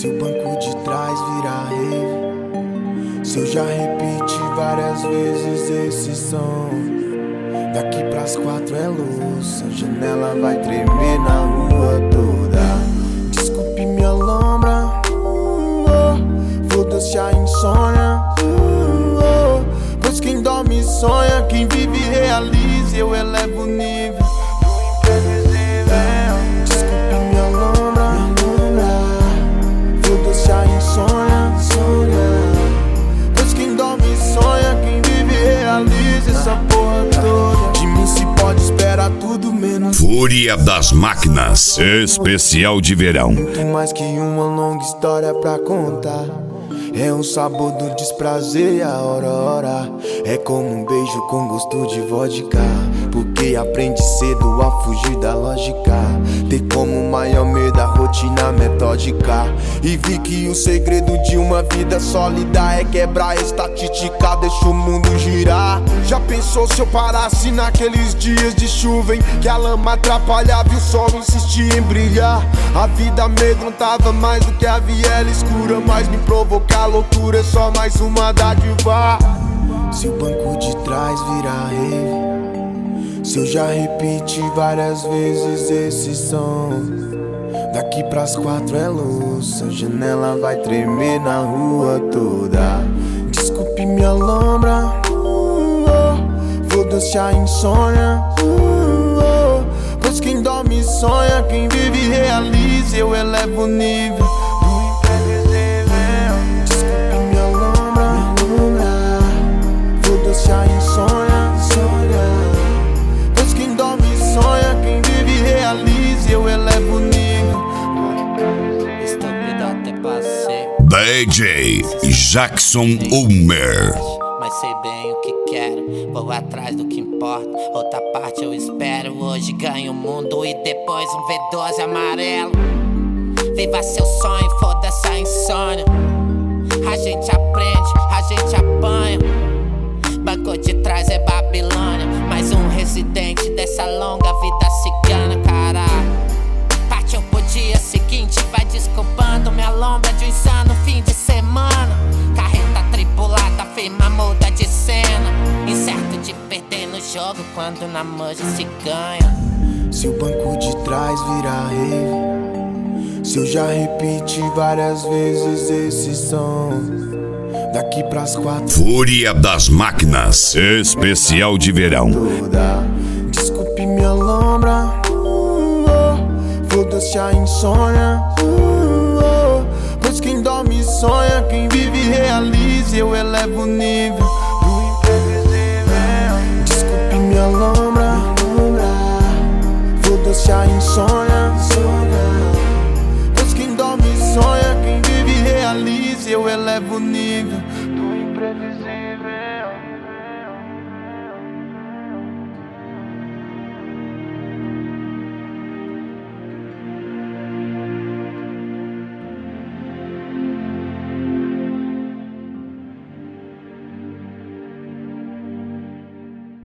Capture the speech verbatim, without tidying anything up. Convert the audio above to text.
Se o banco de trás virar rave, se eu já repeti várias vezes esse som, daqui pras quatro é luz, a janela vai tremer na rua toda. Desculpe minha lombra, uh, oh, foda-se a insônia, uh, oh, pois quem dorme sonha, quem vive realiza, eu elevo o nível do imprevisível. Desculpe minha lombra, foda-se a insônia, pois quem dorme sonha, quem vive realiza essa porra toda. De mim se pode esperar tudo menos Fúria das Máquinas, especial de verão. muito mais que uma longa história pra contar. É um sabor do desprazer e a hora hora é como um beijo com gosto de vodka, porque aprende cedo a fugir da lógica, ter como maior medo a rotina metódica. E vi que o segredo de uma vida sólida é quebrar a estatística, deixa o mundo girar. Já pensou se eu parasse naqueles dias de chuva em que a lama atrapalhava e o sol insistia em brilhar? A vida amedrontava mais do que a viela escura, mas me provocar loucura é só mais uma dádiva. Se o banco de trás virar rave, se eu já repeti várias vezes esse som, daqui pras quatro é luz, a janela vai tremer na rua toda. Desculpe minha lombra, uh, oh, foda-se a insônia, uh, oh, pois quem dorme sonha, quem vive realiza, eu elevo o nível do imprevisível. Desculpe minha lombra, foda-se a insônia, pois quem dorme sonha, quem vive realiza, eu elevo o nível. Estúpido até passei, D J Jackson Ulmer. mas sei bem o que quero. Vou atrás do que importa, outra parte eu espero. Hoje ganho o mundo e depois um V doze amarelo. Viva seu sonho, foda-se a insônia. A gente aprende, a gente apanha. Banco de trás é Babilônia, mais um residente dessa longa vida cigana, caralho. Partiu pro dia seguinte, vai desculpando minha lombra de um insano fim de semana. Carreta tripulada, firma muda de cena, incerto de perder no jogo quando na manja se ganha. Se o banco de trás virar rave, se eu já repeti várias vezes esse som, daqui pras quatro Fúria das Máquinas, especial de verão. toda. Desculpe minha lombra, uh, oh, foda-se a insônia, uh, oh, pois quem dorme sonha, quem vive realiza, eu elevo o nível do imprevisível. Desculpe minha lombra, foda-se a insônia, pois quem dorme sonha, quem vive realiza, eu elevo o nível do imprevisível.